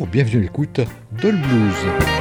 bienvenue à l'écoute de le blues.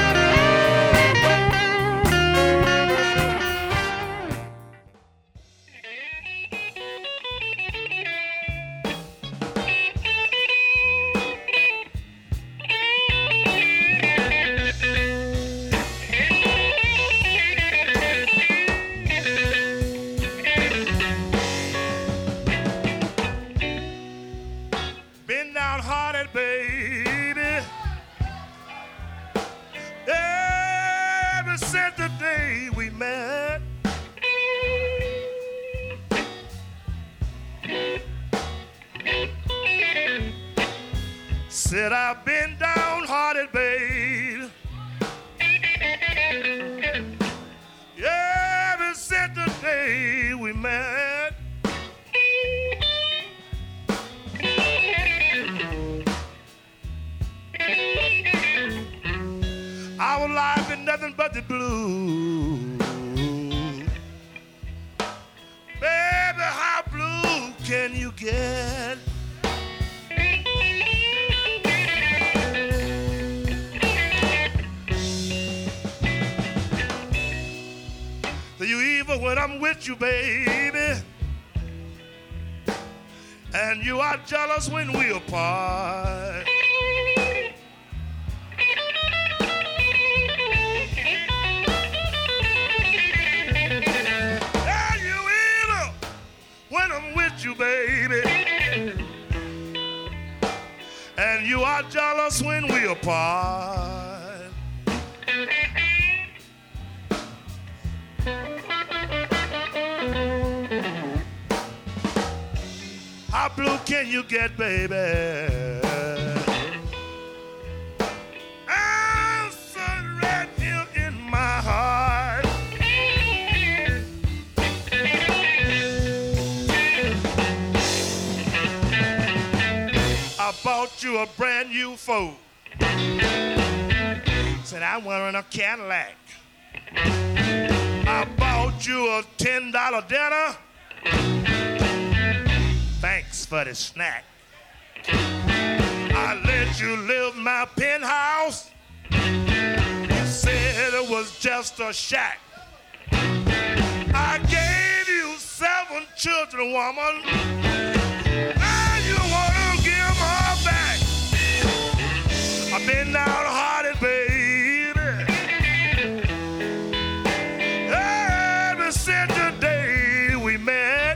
Said I've been downhearted, babe. Ever since the day we met. Our life is nothing but the blues. Baby, how blue can you get? You evil when I'm with you, baby, and you are jealous when we apart. And you evil when I'm with you, baby, and you are jealous when we apart. How blue can you get, baby? I'm so right here in my heart. I bought you a brand new Ford. Said I'm wearing a Cadillac. I bought you a $10 dinner. Thanks for the snack. I let you live my penthouse. You said it was just a shack. I gave you 7 children, woman. Now you wanna give them all back. I've been downhearted, baby, ever since the day we met.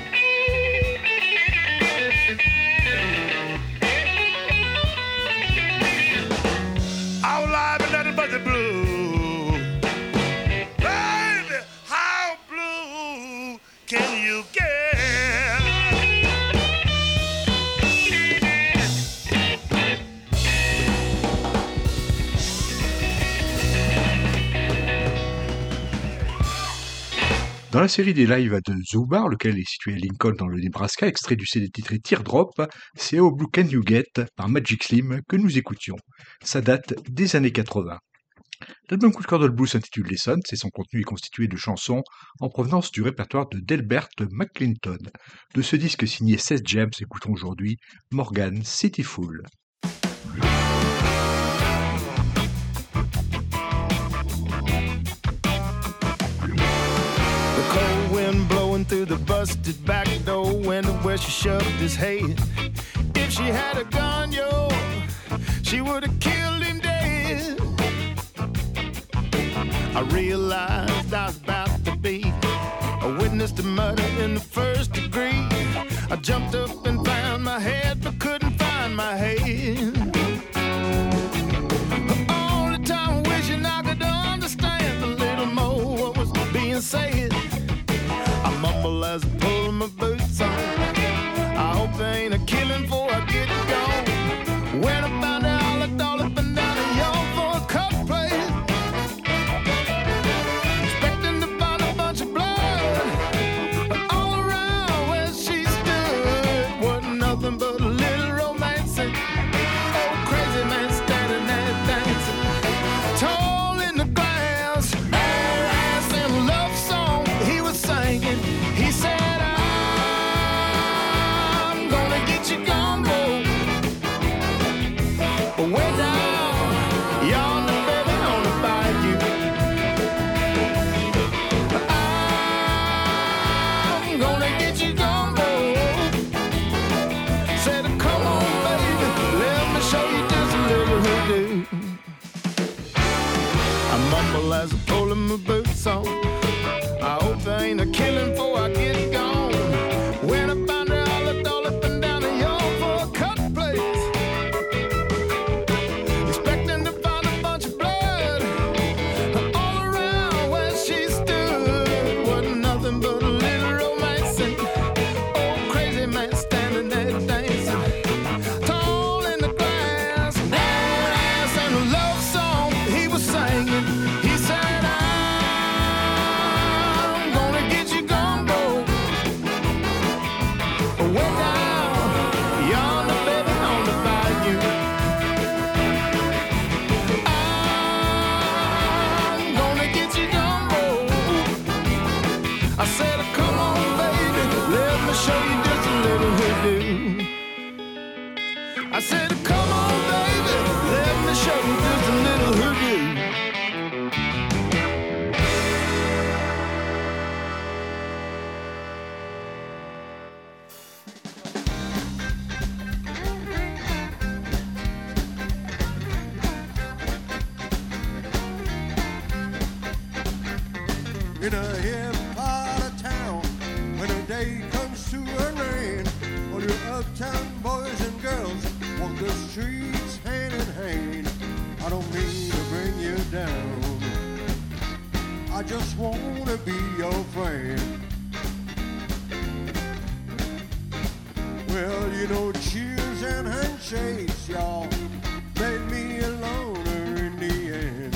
Our life is nothing but the blue. Baby, how blue can you get? Dans la série des lives de Zubar, lequel est situé à Lincoln dans le Nebraska, extrait du CD titré Teardrop, c'est How Blue Can You Get par Magic Slim que nous écoutions. Ça date des années 80. L'album coup de cœur de le blues s'intitule Lessons et son contenu est constitué de chansons en provenance du répertoire de Delbert McClinton. De ce disque signé Seth James, écoutons aujourd'hui Morgan City Fool. Through the busted back door window where she shoved his head. If she had a gun, yo, she would have killed him dead. I realized I was about to be a witness to murder in the first degree. I jumped up and found my head, but couldn't find my head. All the time wishing I could understand a little more what was being said. I mumble as I pull my boots on. I hope there ain't a killing before I get gone. When I found out, I looked all up and down the yard for a cut plate, expecting to find a bunch of blood. But all around where she stood wasn't nothing but a little romancing. Old crazy man standing there dancing, tall in the grass, ass in a love song he was singing. He said, I'm gonna get mumble as I pull my boots on. I hope there ain't a killing before I get gone. When I find her, I looked all up and down the yard for a cut place, expecting to find a bunch of blood all around where she stood. Wasn't nothing but a little romancing, old crazy man standing there dancing, tall in the grass, brown ass and a love song he was singing. He said, I'm gonna get you gumbo, way down yonder, baby, on the bayou. I'm gonna get you gumbo. I said, come on, baby, let me show you just a little hoodoo. I said, come on, baby, let me show you just a little hoodoo. In a hip part of town, when a day comes to an end, all your uptown boys and girls walk the streets hand in hand. I don't mean to bring you down, I just wanna be your friend. Well, you know, cheers and handshakes, y'all, made me a loner in the end.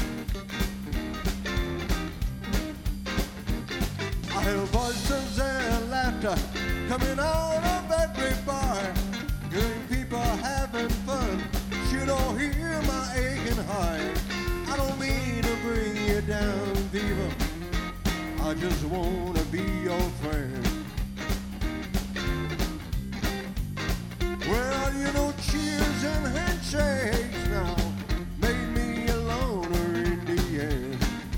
I hear voices and laughter coming out of every bar, hearing people having fun. You don't hear my aching heart. I don't mean to bring you down, people, I just wanna be your friend. Well, you know, cheers and handshakes now made me a loner in the end.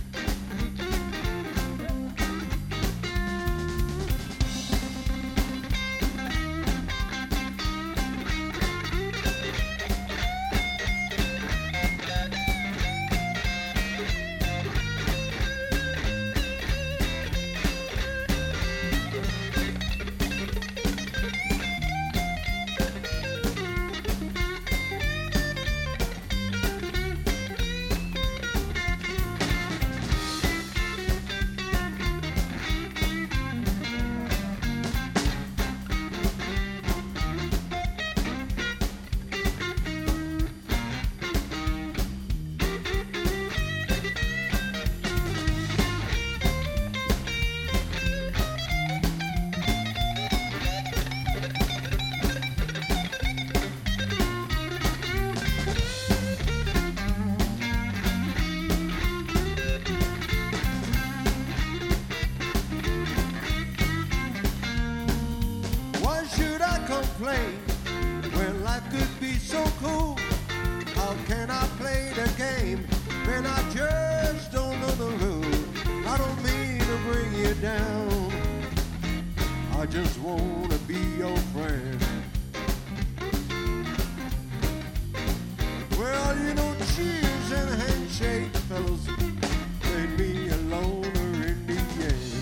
Why should I complain when life could be so cool? How can I play the game when I just don't know the rules? I don't mean to bring you down, I just wanna be your friend. Well, you know, cheers and handshakes, fellas, made me a loner in the end.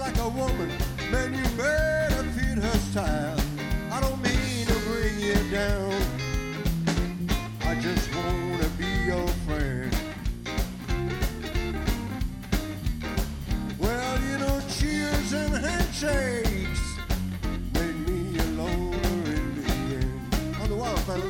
like a woman, man, you better fit her style. I don't mean to bring you down, I just wanna be your friend. Well, you know, cheers and handshakes made me a loner in the end. On the wall, fellas.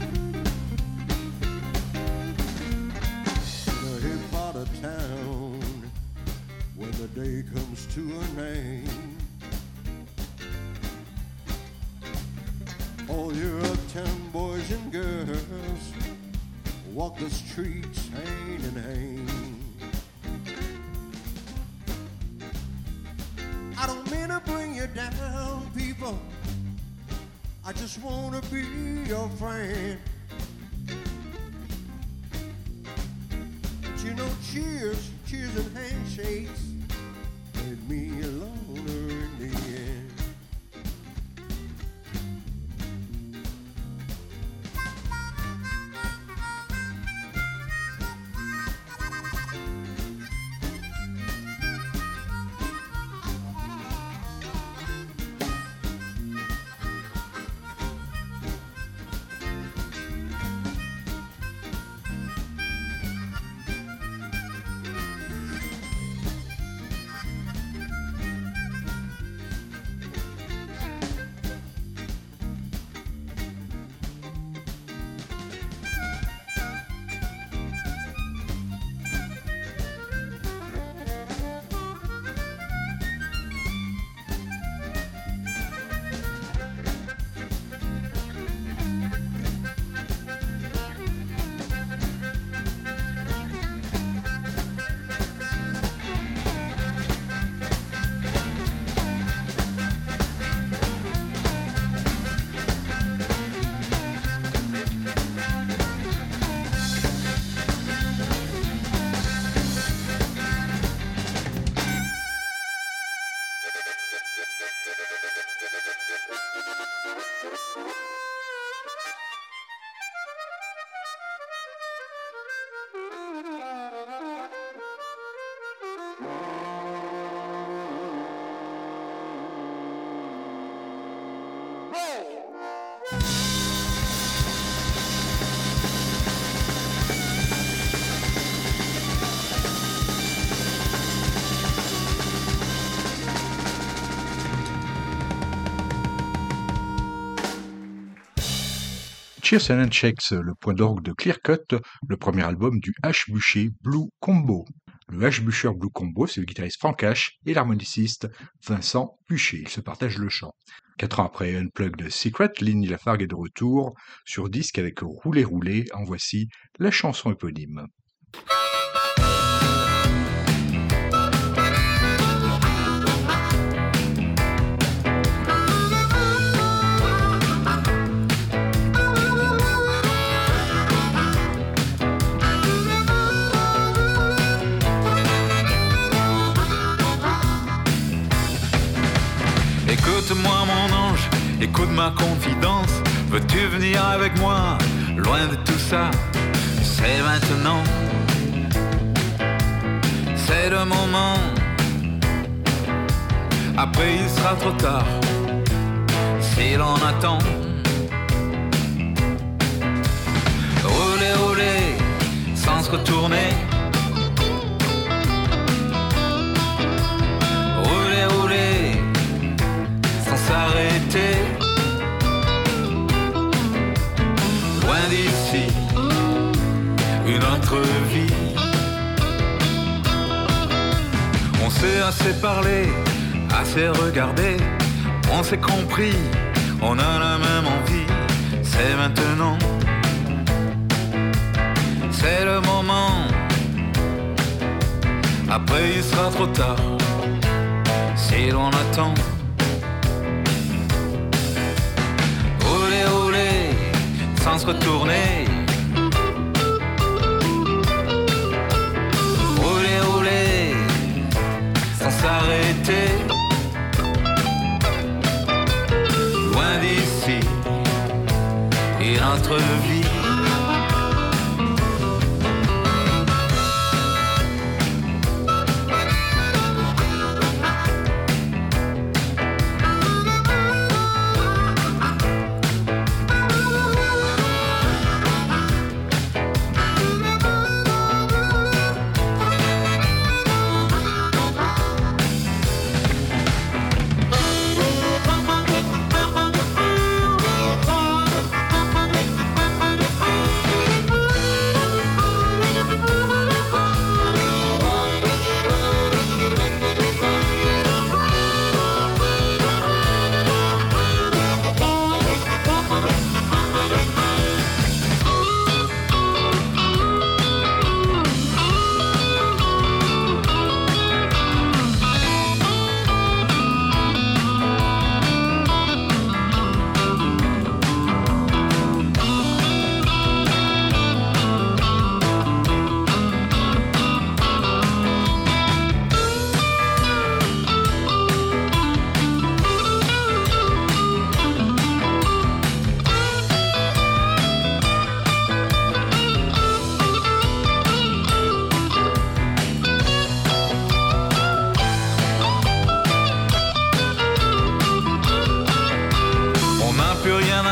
In a hip part of town, when the day comes to an end, all your uptown boys and girls walk the streets hand in hand. I don't mean to bring you down, people, I just wanna be your friend. But you know, cheers and handshakes made me a loner in the end. Cheers and Handshakes, le point d'orgue de Clear Cut, le premier album du H. Bûcher Blue Combo. Le H. Bûcher Blue Combo, c'est le guitariste Frank H. et l'harmoniciste Vincent Bûcher. Ils se partagent le chant. 4 ans après Unplugged Secret, Lynn Lafargue est de retour sur disque avec Rouler Rouler. En voici la chanson éponyme. Écoute-moi mon ange, écoute ma confidence. Veux-tu venir avec moi, loin de tout ça? C'est maintenant, c'est le moment. Après il sera trop tard, si l'on attend. Rouler, rouler, sans se retourner. Rouler, rouler, sans s'arrêter. Loin d'ici, une autre vie. On s'est assez parlé, assez regardé. On s'est compris, on a la même envie. C'est maintenant, c'est le moment. Après il sera trop tard, si l'on attend. Rouler, rouler, sans se retourner. Rouler, rouler, sans s'arrêter. Loin d'ici, et notre vie.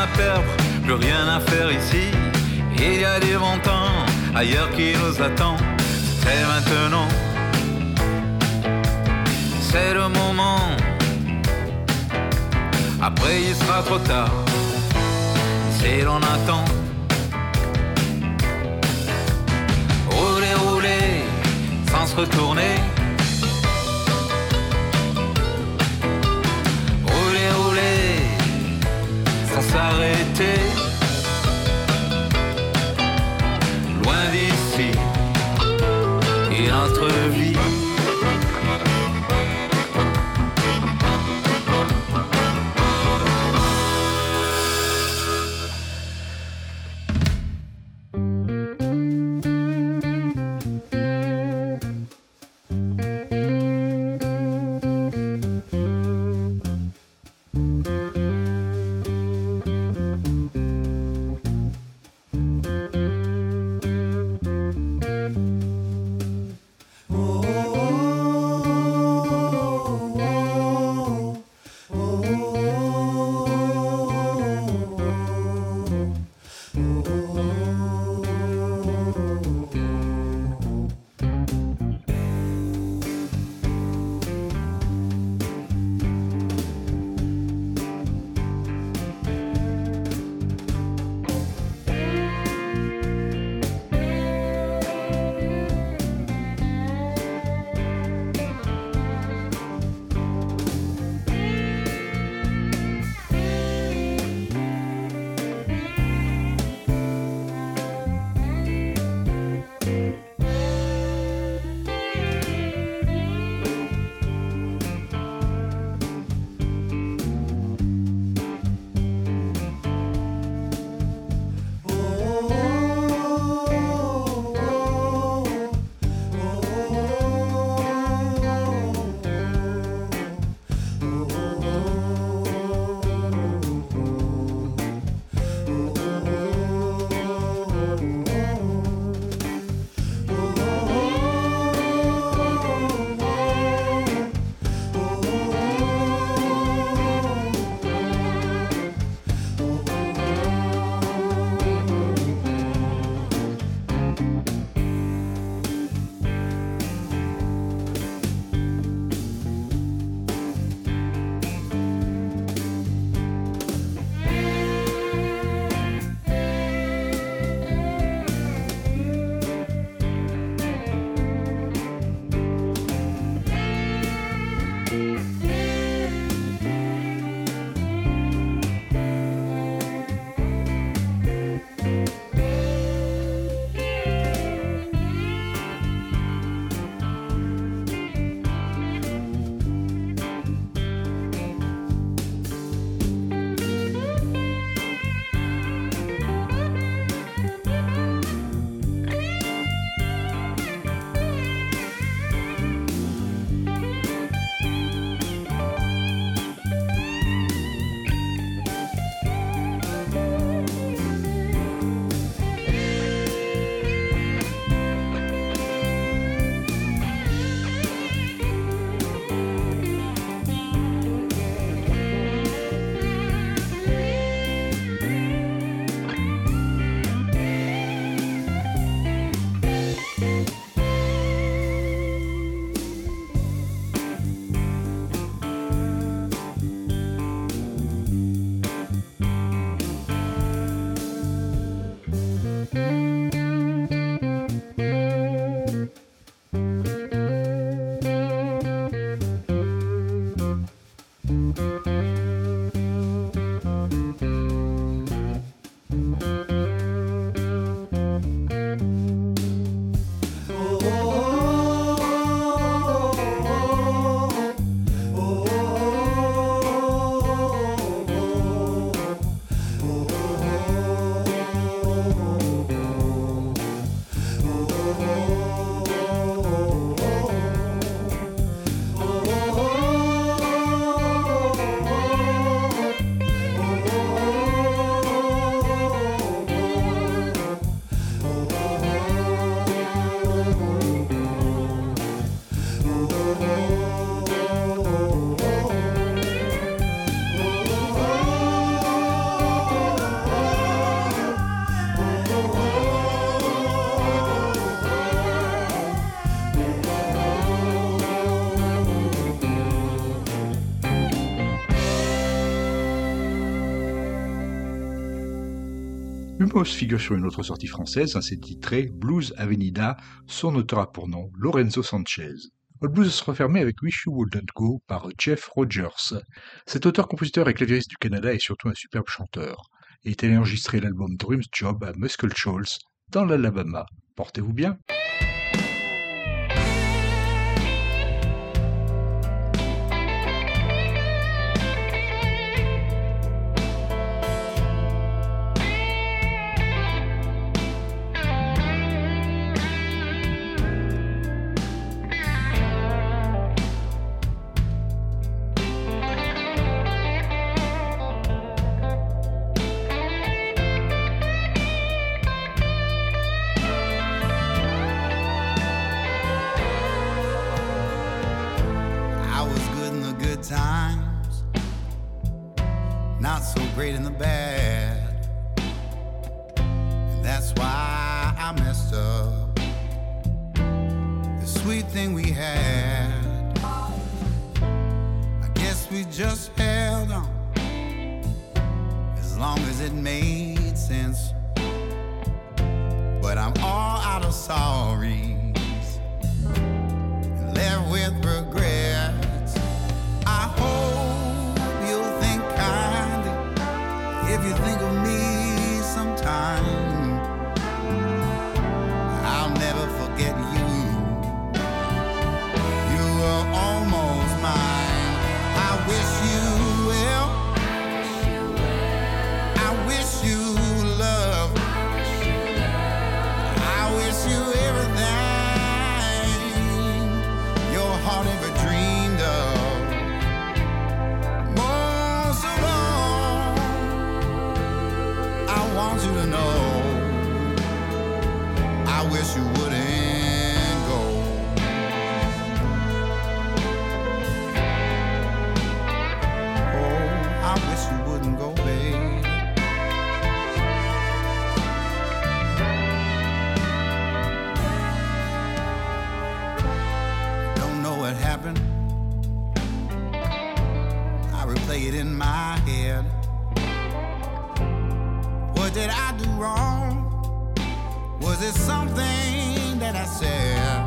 à perdre, plus rien à faire ici. Il y a des bons temps ailleurs qui nous attendent. C'est maintenant, c'est le moment. Après il sera trop tard si l'on attend. Rouler, rouler sans se retourner. Rouler, rouler sans s'arrêter. Loin d'ici et notre vie. Humos figure sur une autre sortie française, ainsi titré Blues Avenida, son auteur a pour nom Lorenzo Sanchez. All Blues sera fermé avec Wish You Wouldn't Go par Jeff Rogers. Cet auteur, compositeur et clavieriste du Canada est surtout un superbe chanteur, et est allé enregistrer l'album Dreams Job à Muscle Shoals, dans l'Alabama. Portez-vous bien! Times, not so great in the bad, and that's why I messed up the sweet thing we had. I guess we just held on as long as it made sense, but I'm all out of sorries and left with regret. I hope you'll think kindly if you think of me sometime. I'll never forget you. You were almost mine. I wish you well. I wish you love. I wish you everything your heart ever dreamed of. I want you to know I wish you wouldn't go. Oh, I wish you wouldn't go, babe. Don't know what happened. I replay it in my head. What did I do wrong? Was it something that I said?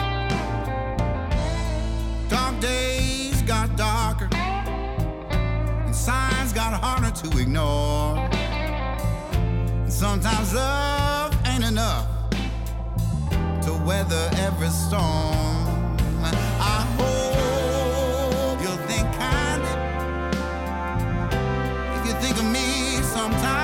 Dark days got darker, and signs got harder to ignore. And sometimes love ain't enough to weather every storm. I hope you'll think kindly if you think of me sometime.